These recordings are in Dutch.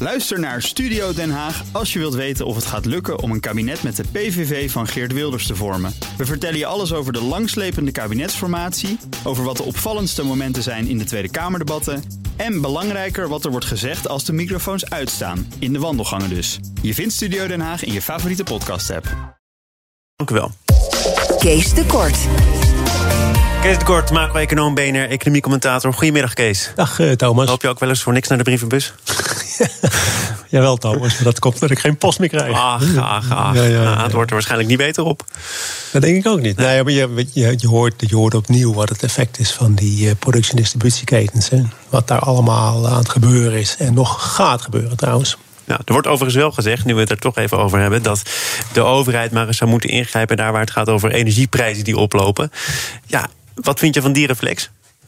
Luister naar Studio Den Haag als je wilt weten of het gaat lukken om een kabinet met de PVV van Geert Wilders te vormen. We vertellen je alles over de langslepende kabinetsformatie, over wat de opvallendste momenten zijn in de Tweede Kamerdebatten en belangrijker wat er wordt gezegd als de microfoons uitstaan, in de wandelgangen dus. Je vindt Studio Den Haag in je favoriete podcast-app. Dank u wel. Kees de Kort. Kees de Kort, macro-econoom, BNR, economiecommentator. Goedemiddag, Kees. Dag, Thomas. Loop je ook wel eens voor niks naar de brievenbus? Jawel, Thomas, maar dat komt dat ik geen post meer krijg. Ja. Het wordt er waarschijnlijk niet beter op. Dat denk ik ook niet. Nee, maar je hoort opnieuw wat het effect is van die productie- en distributieketens. Hè? Wat daar allemaal aan het gebeuren is. En nog gaat gebeuren trouwens. Nou, er wordt overigens wel gezegd, nu we het er toch even over hebben, dat de overheid maar eens zou moeten ingrijpen daar waar het gaat over energieprijzen die oplopen. Ja, wat vind je van die reflex?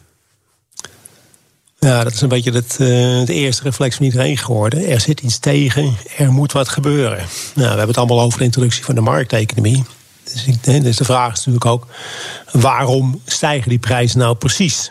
Ja, dat is een beetje de eerste reflex van iedereen geworden. Er zit iets tegen, er moet wat gebeuren. Nou, we hebben het allemaal over de introductie van de markteconomie. Dus de vraag is natuurlijk ook, waarom stijgen die prijzen nou precies?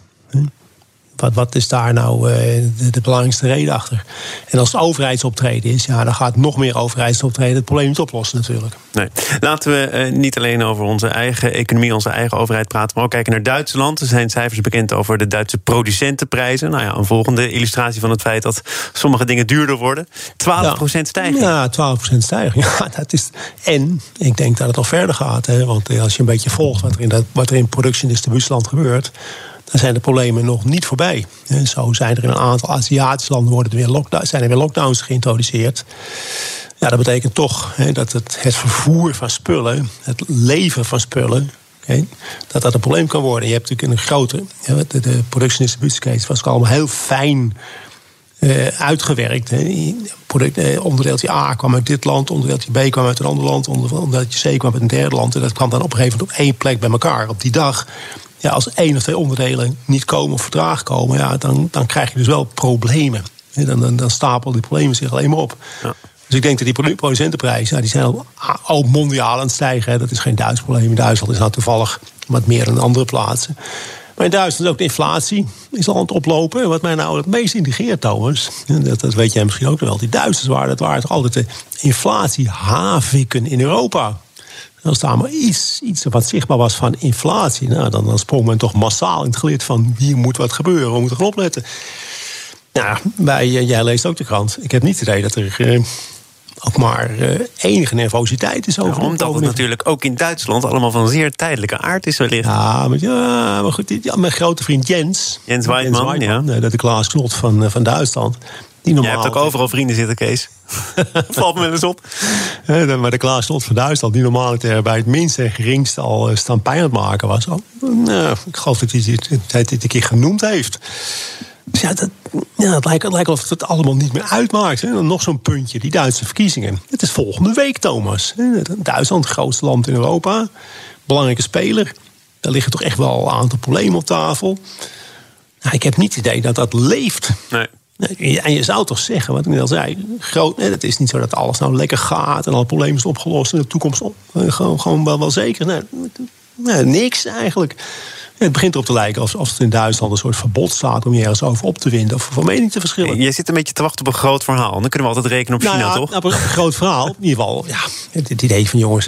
Wat is daar nou de belangrijkste reden achter? En als het overheidsoptreden is, ja, dan gaat nog meer overheidsoptreden het probleem niet oplossen natuurlijk. Nee. Laten we niet alleen over onze eigen economie, onze eigen overheid praten, maar ook kijken naar Duitsland. Er zijn cijfers bekend over de Duitse producentenprijzen. Nou ja, een volgende illustratie van het feit dat sommage dingen duurder worden. 12% stijging. Ja, 12% stijging. Ja, dat is. En ik denk dat het nog verder gaat. Hè, want als je een beetje volgt wat er in productie- en distributieland gebeurt, dan zijn de problemen nog niet voorbij. En zo zijn er in een aantal Aziatische landen zijn er weer lockdowns geïntroduceerd. Ja, dat betekent toch dat het vervoer van spullen, het leveren van spullen, dat een probleem kan worden. Je hebt natuurlijk een grote, de productie- en distributieketens was allemaal heel fijn uitgewerkt. Onderdeeltje A kwam uit dit land, onderdeeltje B kwam uit een ander land, onderdeeltje C kwam uit een derde land. En dat kwam dan op een gegeven moment op één plek bij elkaar. Op die dag, ja, als 1 of 2 onderdelen niet komen of vertraagd komen, ja, dan krijg je dus wel problemen. Dan stapelen die problemen zich alleen maar op. Ja. Dus ik denk dat die producentenprijzen, die zijn al mondiaal aan het stijgen. Dat is geen Duits probleem. In Duitsland is nou toevallig wat meer dan andere plaatsen. Maar in Duitsland ook de inflatie is al aan het oplopen. Wat mij nou het meest intrigeert, Thomas, dat weet jij misschien ook wel. Die Duitsers waren toch altijd de inflatiehaviken in Europa. Als daar maar iets wat zichtbaar was van inflatie, nou, dan sprong men toch massaal in het gelid van hier moet wat gebeuren, we moeten gaan opletten. Nou, jij leest ook de krant. Ik heb niet het idee dat er ook maar enige nervositeit is over. Omdat het natuurlijk ook in Duitsland allemaal van zeer tijdelijke aard is wellicht. Ja, maar goed, mijn grote vriend Jens Weidmann, ja. De Klaas Knot van Duitsland. Jij hebt ook overal vrienden zitten, Kees. Valt me wel eens op. Maar de Klaas Knot van Duitsland, die normaal bij het minste en geringste al staan pijn aan het maken was. Ik geloof dat hij dit een keer genoemd heeft. Dus het lijkt alsof het allemaal niet meer uitmaakt. Hè. Dan nog zo'n puntje, die Duitse verkiezingen. Het is volgende week, Thomas. Duitsland, het grootste land in Europa. Belangrijke speler. Daar liggen toch echt wel een aantal problemen op tafel. Ik heb niet het idee dat dat leeft. Nee. En je zou toch zeggen, wat ik net al zei, het is niet zo dat alles nou lekker gaat en alle problemen zijn opgelost en de toekomst gewoon wel zeker. Nee, niks eigenlijk. Het begint erop te lijken alsof het in Duitsland een soort verbod staat om je ergens over op te winden of van mening te verschillen. Je zit een beetje te wachten op een groot verhaal. Dan kunnen we altijd rekenen op China, toch? Een groot verhaal. In ieder geval, het idee van jongens,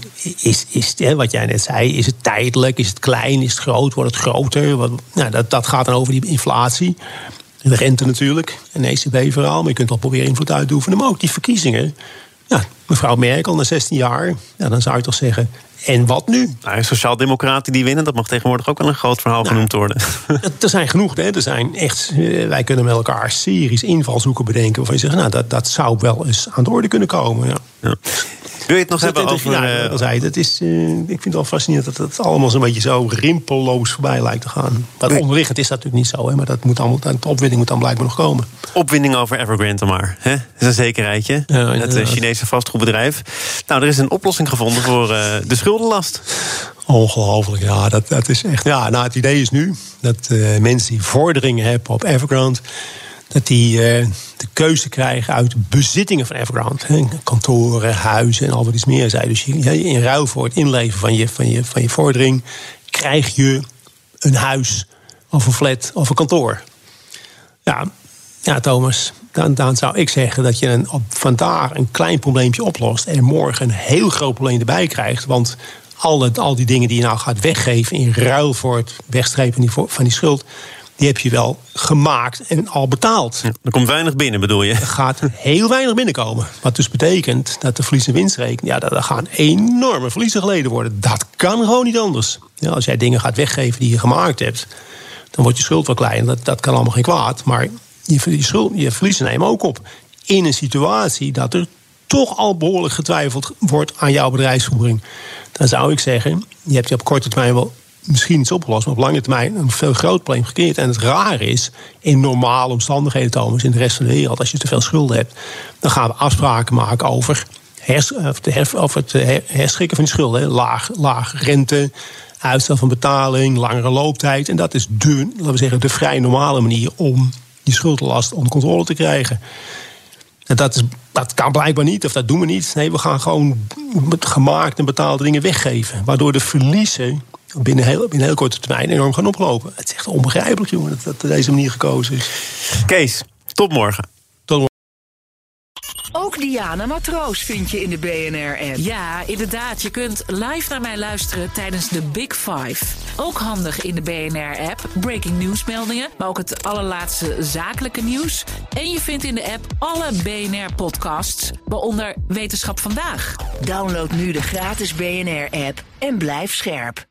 is wat jij net zei, is het tijdelijk, is het klein, is het groot, wordt het groter? Dat gaat dan over die inflatie. De rente natuurlijk, een ECB-verhaal, maar je kunt wel proberen invloed uit te oefenen. Maar ook die verkiezingen. Ja, mevrouw Merkel na 16 jaar, dan zou je toch zeggen, en wat nu? Sociaaldemocraten die winnen, dat mag tegenwoordig ook wel een groot verhaal genoemd worden. Er zijn genoeg, hè. Er zijn echt, wij kunnen met elkaar series invalshoeken bedenken waarvan je zegt, dat zou wel eens aan de orde kunnen komen. Ja. Wil je het nog hebben over... Ik vind het wel fascinerend dat het allemaal zo'n beetje zo rimpelloos voorbij lijkt te gaan. Maar onderliggend is dat natuurlijk niet zo, hè, maar de opwinding moet dan blijkbaar nog komen. Opwinding over Evergrande dan maar. Hè? Dat is een zekerheidje. Ja, het Chinese vastgoedbedrijf. Nou, er is een oplossing gevonden voor de schuldenlast. Ongelooflijk, ja. Dat is echt... Ja, het idee is nu dat mensen die vorderingen hebben op Evergrande, dat die de keuze krijgen uit bezittingen van Evergrande. Kantoren, huizen en al wat iets meer zijn. Dus in ruil voor het inleveren van je vordering krijg je een huis of een flat of een kantoor. Ja, Thomas, dan zou ik zeggen dat je vandaag een klein probleempje oplost en morgen een heel groot probleem erbij krijgt. Want al die dingen die je nou gaat weggeven in ruil voor het wegstrepen van die schuld, die heb je wel gemaakt en al betaald. Ja, er komt weinig binnen, bedoel je? Er gaat heel weinig binnenkomen. Wat dus betekent dat de verlies- en winstrekening, daar gaan enorme verliezen geleden worden. Dat kan gewoon niet anders. Ja, als jij dingen gaat weggeven die je gemaakt hebt, dan wordt je schuld wel klein. Dat kan allemaal geen kwaad. Maar je verliezen nemen ook op. In een situatie dat er toch al behoorlijk getwijfeld wordt aan jouw bedrijfsvoering. Dan zou ik zeggen, je hebt je op korte termijn wel misschien iets opgelost, maar op lange termijn een veel groot probleem gecreëerd. En het raar is, in normale omstandigheden, Thomas, in de rest van de wereld, als je te veel schulden hebt, dan gaan we afspraken maken over het herschikken van die schulden. Laag rente, uitstel van betaling, langere looptijd. En dat is de vrij normale manier om die schuldenlast onder controle te krijgen. En dat kan blijkbaar niet, of dat doen we niet. Nee, we gaan gewoon gemaakt en betaalde dingen weggeven. Waardoor de verliezen binnen heel korte termijn enorm gaan oplopen. Het is echt onbegrijpelijk, jongen, dat deze manier gekozen is. Kees, tot morgen. Ook Diana Matroos vind je in de BNR-app. Ja, inderdaad. Je kunt live naar mij luisteren tijdens de Big Five. Ook handig in de BNR-app. Breaking nieuwsmeldingen, maar ook het allerlaatste zakelijke nieuws. En je vindt in de app alle BNR-podcasts, waaronder Wetenschap Vandaag. Download nu de gratis BNR-app en blijf scherp.